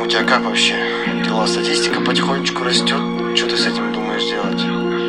тебя как вообще дела? Статистика потихонечку растет. Что ты с этим думаешь делать?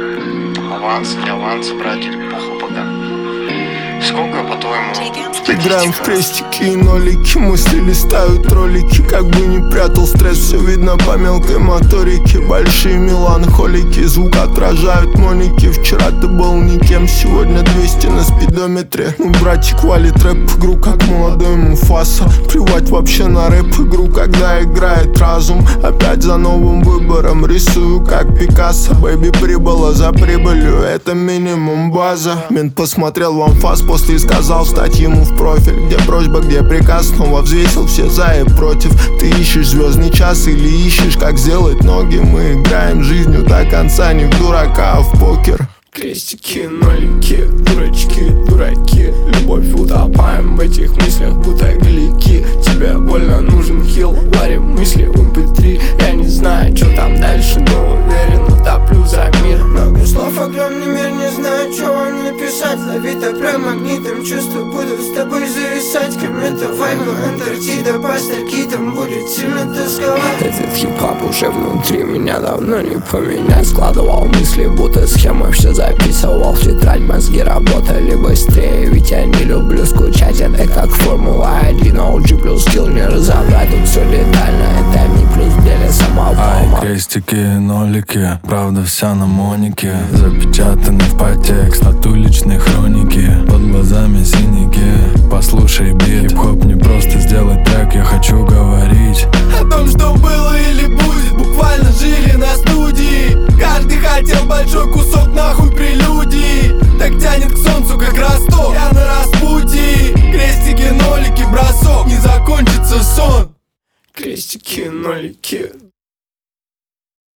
Аванс, не аванс брать или похуй пока? Сколько, по-твоему, Играем в крестики и нолики, мысли листают ролики. Как бы не прятал стресс, все видно по мелкой моторике. Большие меланхолики, звук отражают моники. Вчера ты был никем, сегодня 200 на спидометре. Ну, братик валит рэп-игру, как молодой Муфаса. Плевать вообще на рэп-игру, когда играет разум. Опять за новым выбором рисую, как Пикассо. Бэйби прибыла за прибылью, это минимум база. Мент посмотрел в анфас после и сказал встать ему в профиль. Где просьба, где приказ, снова взвесил все за и против. Ты ищешь звездный час или ищешь, как сделать ноги? Мы играем жизнью до конца, не в дурака, а в покер. Крестики, нолики, дурачки, дураки. Любовь утопаем в этих мыслях, будто глики. Тебе больно нужен хил, варим мысли в MP3. Я не знаю, что там дальше, но уверен, утоплю за мир. Много слов, огромный мир, не знаю, что вам написать. Лови так прям магнитом, чувства буду с тобой зависать. Комета, вайбу, Антарктида, пастырки, там будет сильно тосковать. Этот хип-хоп уже внутри меня давно не поменять. Складывал мысли, будто схема, все записывал в тетрадь. Мозги работали быстрее, ведь я не люблю скучать. Это как Формула-1, OG плюс скилл не разобрать. Тут все летально, это ми плюс в деле самого. Крестики, нолики, правда вся на монике. Запечатаны в подтекст от уличной хроники. Под глазами синяки, послушай бит. Хип-хоп не просто сделать трек, я хочу говорить О том, что было или будет, буквально жили на студии. Каждый хотел большой кусок нахуй прелюдии. Так тянет к солнцу, как Ростов, я на распутье. Крестики, нолики, бросок, не закончится сон. Крестики, нолики.